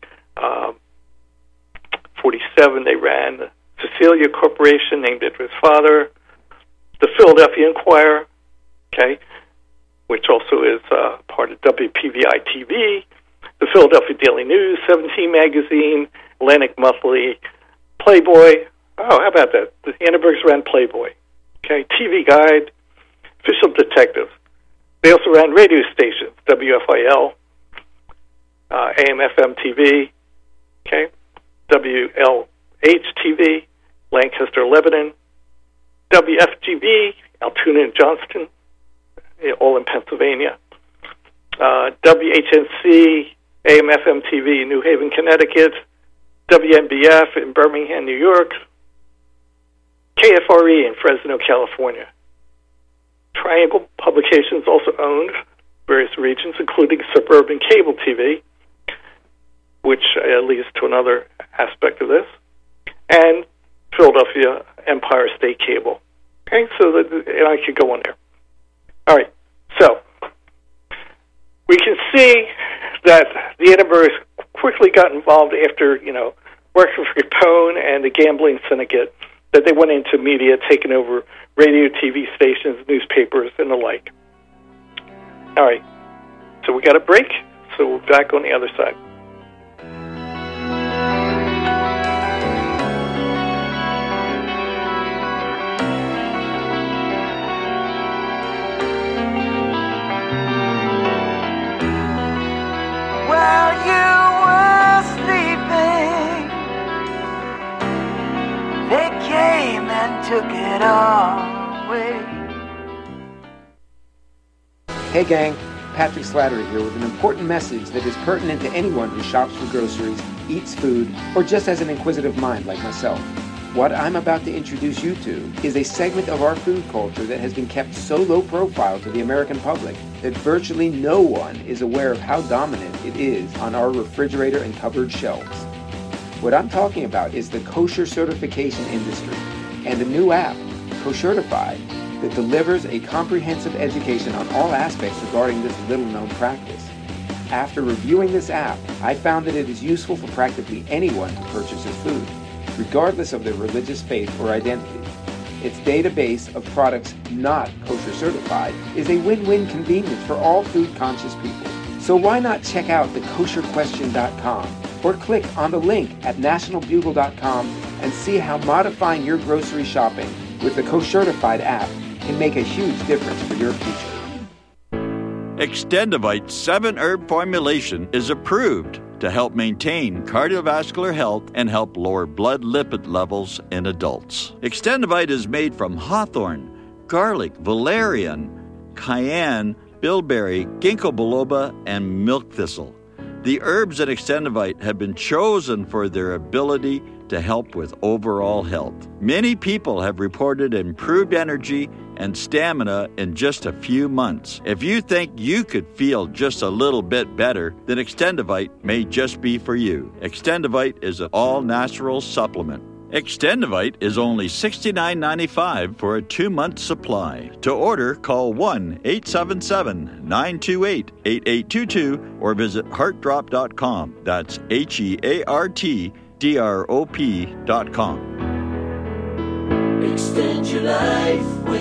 1947, they ran the Cecilia Corporation, named after his father. The Philadelphia Inquirer, which also is part of WPVI TV. The Philadelphia Daily News, 17 Magazine, Atlantic Monthly, Playboy. Oh, how about that? The Annenbergs ran Playboy. TV Guide, Official Detective. They also ran radio stations, WFIL, AM/FM TV, WLH TV, Lancaster, Lebanon, WFGB, Altoona and Johnston, all in Pennsylvania, WHNC, AM/FM TV, New Haven, Connecticut, WNBF in Birmingham, New York, KFRE in Fresno, California. Triangle Publications also owned various regions, including Suburban Cable TV, which leads to another aspect of this, and Philadelphia Empire State Cable. Okay, and I could go on there. All right, so we can see that the Annenbergs quickly got involved after, working for Capone and the gambling syndicate, that they went into media, taking over radio, TV stations, newspapers, and the like. All right, so we got a break, so we're back on the other side. While you were sleeping, they came and took it away. Hey gang, Patrick Slattery here with an important message that is pertinent to anyone who shops for groceries, eats food, or just has an inquisitive mind like myself. What I'm about to introduce you to is a segment of our food culture that has been kept so low profile to the American public that virtually no one is aware of how dominant it is on our refrigerator and cupboard shelves. What I'm talking about is the kosher certification industry and a new app, Koshertified, that delivers a comprehensive education on all aspects regarding this little-known practice. After reviewing this app, I found that it is useful for practically anyone who purchases food, regardless of their religious faith or identity. Its database of products not kosher certified is a win-win convenience for all food-conscious people. So why not check out thekosherquestion.com or click on the link at nationalbugle.com and see how modifying your grocery shopping with the Koshertified app can make a huge difference for your future. Extendivite 7-herb formulation is approved to help maintain cardiovascular health and help lower blood lipid levels in adults. Extendivite is made from hawthorn, garlic, valerian, cayenne, bilberry, ginkgo biloba, and milk thistle. The herbs in Extendivite have been chosen for their ability to help with overall health. Many people have reported improved energy and stamina in just a few months. If you think you could feel just a little bit better, then Extendivite may just be for you. Extendivite is an all-natural supplement. Extendivite is only $69.95 for a 2-month supply. To order, call 1-877-928-8822 or visit heartdrop.com. That's HEARTDROP.com. Extend your life with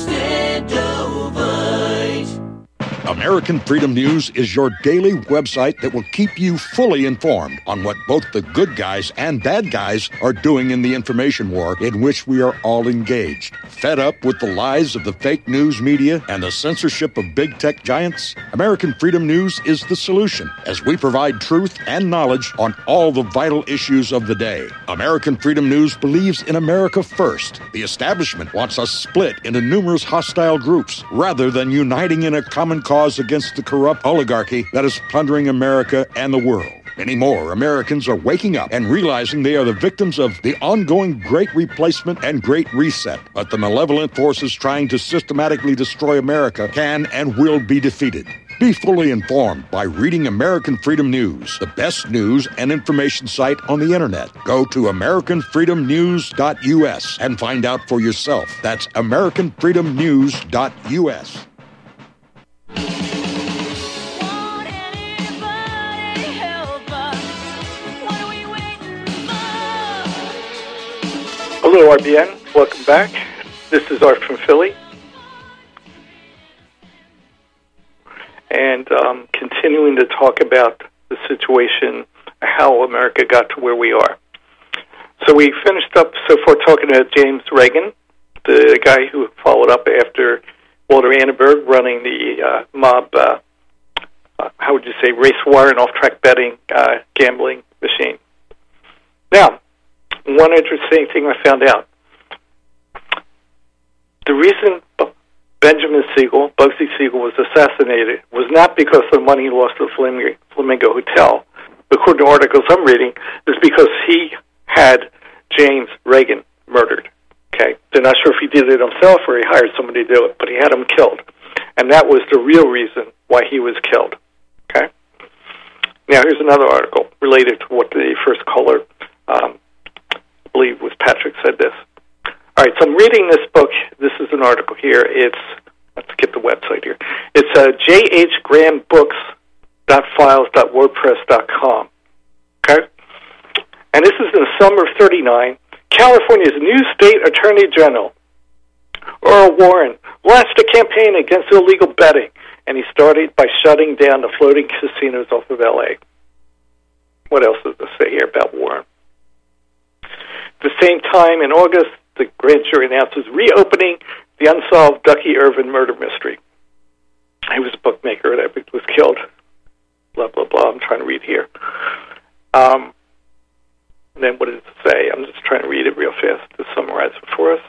Extendovite. American Freedom News is your daily website that will keep you fully informed on what both the good guys and bad guys are doing in the information war in which we are all engaged. Fed up with the lies of the fake news media and the censorship of big tech giants? American Freedom News is the solution, as we provide truth and knowledge on all the vital issues of the day. American Freedom News believes in America first. The establishment wants us split into numerous hostile groups rather than uniting in a common cause against the corrupt oligarchy that is plundering America and the world. Many more Americans are waking up and realizing they are the victims of the ongoing Great Replacement and Great Reset. But the malevolent forces trying to systematically destroy America can and will be defeated. Be fully informed by reading American Freedom News, the best news and information site on the internet. Go to AmericanFreedomNews.us and find out for yourself. That's AmericanFreedomNews.us. Hello, RBN. Welcome back. This is Art from Philly. And continuing to talk about the situation, how America got to where we are. So we finished up so far talking about James Reagan, the guy who followed up after Walter Annenberg running the mob, how would you say, race war and off-track betting gambling machine. Now, one interesting thing I found out. The reason Benjamin Siegel, Bugsy Siegel, was assassinated was not because of the money he lost at the Flamingo Hotel. According to articles I'm reading, it's because he had James Reagan murdered. Okay, they're not sure if he did it himself or he hired somebody to do it, but he had him killed. And that was the real reason why he was killed. Okay? Now, here's another article related to what the first caller, I believe was Patrick, said this. All right, so I'm reading this book. This is an article here. Let's get the website here. It's jhgrambooks.files.wordpress.com. Okay? And this is in the summer of '39. California's new state attorney general, Earl Warren, launched a campaign against illegal betting, and he started by shutting down the floating casinos off of L.A. What else is to say here about Warren? At the same time, in August, the grand jury announces reopening the unsolved Ducky Irvin murder mystery. He was a bookmaker that was killed. Blah, blah, blah. I'm trying to read here. And then what does it say? I'm just trying to read it real fast to summarize it for us.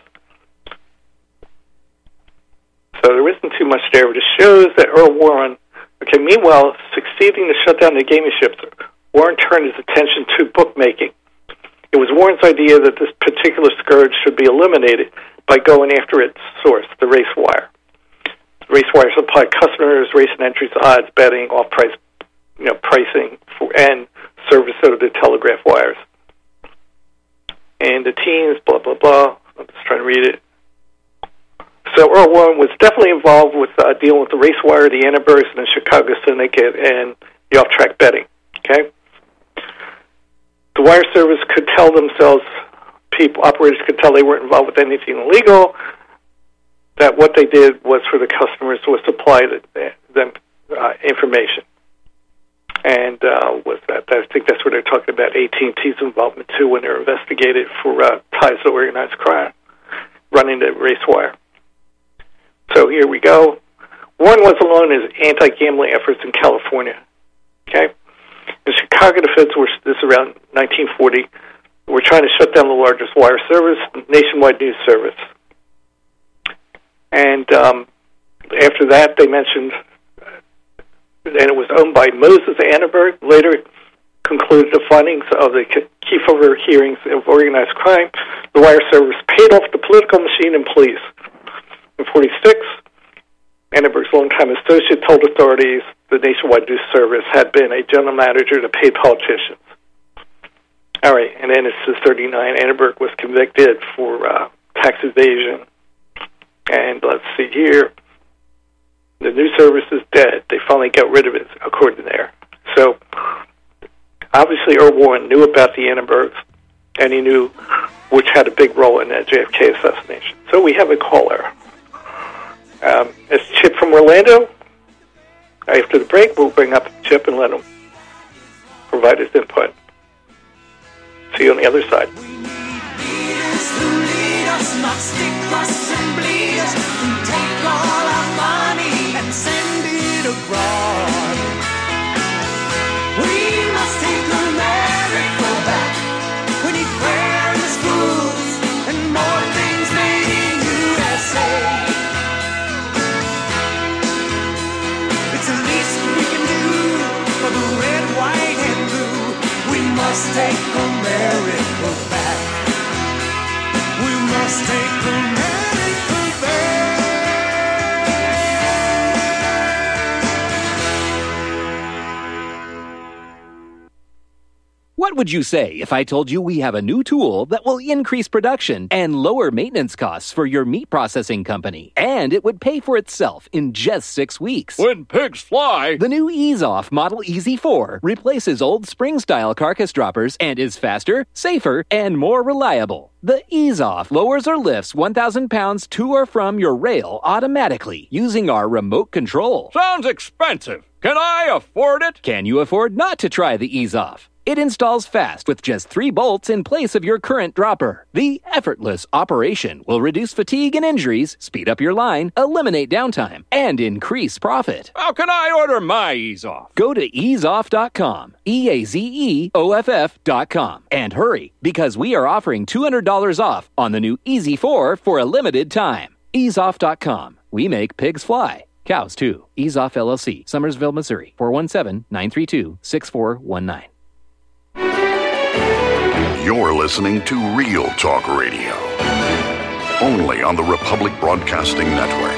So there isn't too much there, but it shows that Earl Warren, meanwhile, succeeding to shut down the gaming ships, Warren turned his attention to bookmaking. It was Warren's idea that this particular scourge should be eliminated by going after its source, the race wire. The race wire supplied customers, race and entries, odds, betting, off-price, pricing, and service of the telegraph wires. And the teams, blah, blah, blah. I'm just trying to read it. So Earl Warren was definitely involved with dealing with the race wire, the Annenbergs, and the Chicago Syndicate, and the off-track betting. Okay? The wire service could tell themselves, operators could tell they weren't involved with anything illegal, that what they did was for the customers was supply them information. And I think that's what they're talking about, AT&T's involvement, too, when they're investigated for ties to organized crime, running the race wire. So here we go. Warren was alone in his anti-gambling efforts in California. Okay? In Chicago, the feds were, this is around 1940, were trying to shut down the largest wire service, nationwide news service. And after that, they mentioned, and it was owned by Moses Annenberg, later concluded the findings of the Kefauver hearings of organized crime. The wire service paid off the political machine and police. In 1946, Annenberg's longtime associate told authorities the nationwide news service had been a general manager to pay politicians. All right, and then it says 1939, Annenberg was convicted for tax evasion. And let's see here. The news service is dead. They finally got rid of it, according to there. So, obviously, Earl Warren knew about the Annenbergs, and he knew which had a big role in that JFK assassination. So we have a caller. It's Chip from Orlando. After the break, we'll bring up Chip and let him provide his input. See you on the other side. Not stick us and bleed us, and take all our money and send it abroad. We must take America back. We need prayer in the schools and more things made in USA. It's the least we can do for the red, white, and blue. We must take America back. We must take America back. What would you say if I told you we have a new tool that will increase production and lower maintenance costs for your meat processing company? And it would pay for itself in just 6 weeks. When pigs fly! The new EaseOff Model EZ4 replaces old spring-style carcass droppers and is faster, safer, and more reliable. The EaseOff lowers or lifts 1,000 pounds to or from your rail automatically using our remote control. Sounds expensive. Can I afford it? Can you afford not to try the EaseOff? It installs fast with just 3 bolts in place of your current dropper. The effortless operation will reduce fatigue and injuries, speed up your line, eliminate downtime, and increase profit. How can I order my EaseOff? Go to easeoff.com, EAZEOFF.com, and hurry, because we are offering $200 off on the new EZ4 for a limited time. Easeoff.com. We make pigs fly. Cows, too. EaseOff LLC, Summersville, Missouri, 417-932-6419. You're listening to Real Talk Radio. only on the Republic Broadcasting Network.